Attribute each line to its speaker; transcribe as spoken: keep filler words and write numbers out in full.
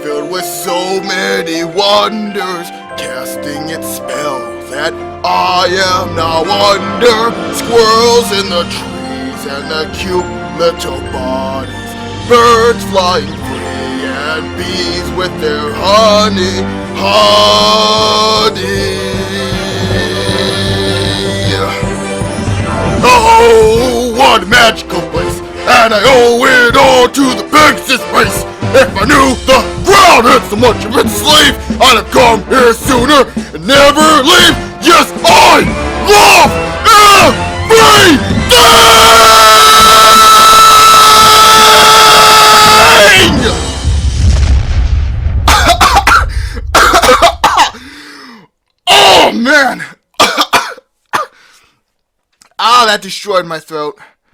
Speaker 1: filled with so many wonders, casting its spell that I am now under. Squirrels in the trees and the cute little bodies, birds flying free and bees with their honey, honey. Oh, what a magical place, and I owe it all to the Pegasus race. If I knew the ground had so much of its slave, I'd have come here sooner and never leave. Yes, I love everything! Oh, man! Ah, that destroyed my throat.